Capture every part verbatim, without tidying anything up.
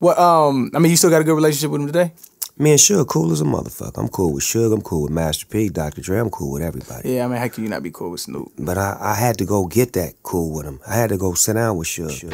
Well, um, I mean, you still got a good relationship with him today? Me and Suge cool as a motherfucker. I'm cool with Suge, I'm cool with Master P, Doctor Dre, I'm cool with everybody. Yeah, I mean, how can you not be cool with Snoop? But I, I had to go get that cool with him. I had to go sit down with Suge.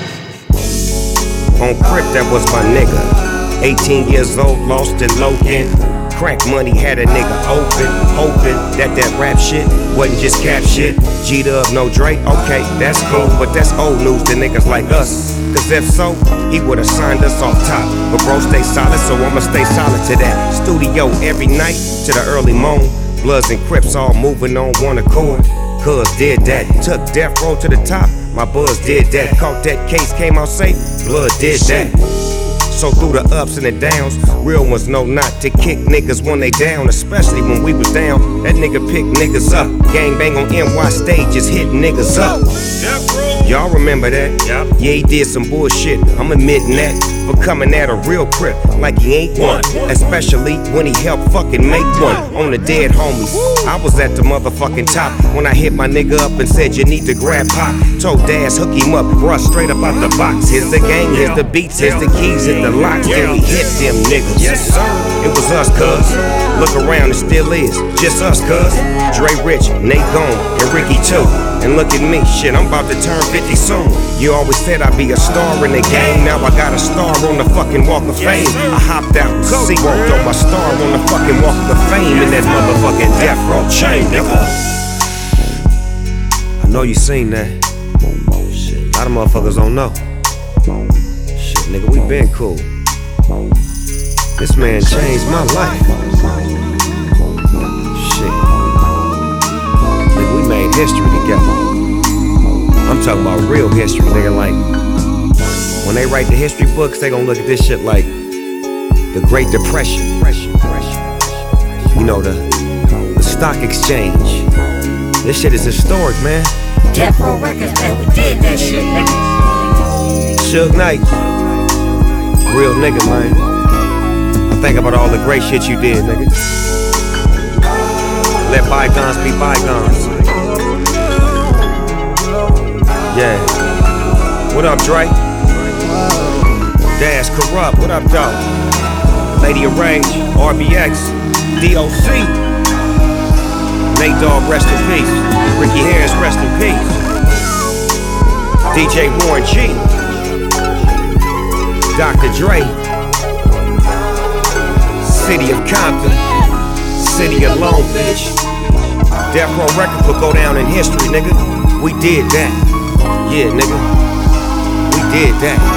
On Crip, that was my nigga. eighteen years old, lost in Logan. Crack money had a nigga open, hoping that that rap shit wasn't just cap shit. G-Dub, no Drake, okay, that's cool, but that's old news to niggas like us. Cause if so, he would've signed us off top. But bro, stay solid, so I'ma stay solid to that. Studio every night to the early morn. Bloods and Crips all moving on one accord. Cuz did that, took Death Row to the top. My buzz did that, caught that case, came out safe. Blood did that. So through the ups and the downs, real ones know not to kick niggas when they down, especially when we was down. That nigga pick niggas up. Gang bang on N Y stages, hit niggas up. Y'all remember that? Yep. Yeah, he did some bullshit, I'm admitting that. For coming at a real Crip like he ain't one. Especially when he helped fucking make one on the dead homies. I was at the motherfucking top when I hit my nigga up and said you need to grab Pop. Told Daz hook him up, bruh, straight up out the box. Here's the gang, here's the beats, here's the keys, here's the locks. Then we hit them niggas. Yes sir. It was us, cuz. Look around, it still is. Just us, cuz. Dre Rich, Nate Gone, and Ricky too. And look at me, shit, I'm about to turn fifty soon. You always said I'd be a star in the game. Now I got a star on the fucking Walk of Fame. I hopped out, see, walked on my star on the fucking Walk of Fame in that motherfucking Death Row chain, nigga. I know you seen that. Shit, a lot of motherfuckers don't know. Shit, nigga, we been cool. This man changed my life. Shit. Nigga, we made history together. I'm talking about real history, nigga, like when they write the history books, they gon' look at this shit like the Great Depression. You know, the, the stock exchange. This shit is historic, man. Death Row Records, man, we did that shit, nigga. Suge Knight, real nigga, man. I think about all the great shit you did, nigga. Let bygones be bygones. Yeah. What up, Dre? Daz Corrupt, what up, dog? Lady Arrange, R B X, D O C. Nate Dogg, rest in peace. Ricky Harris, rest in peace. D J Warren G. Doctor Dre. City of Compton. City of Long Beach. Death Row Records will go down in history, nigga. We did that. Yeah, nigga. We did that.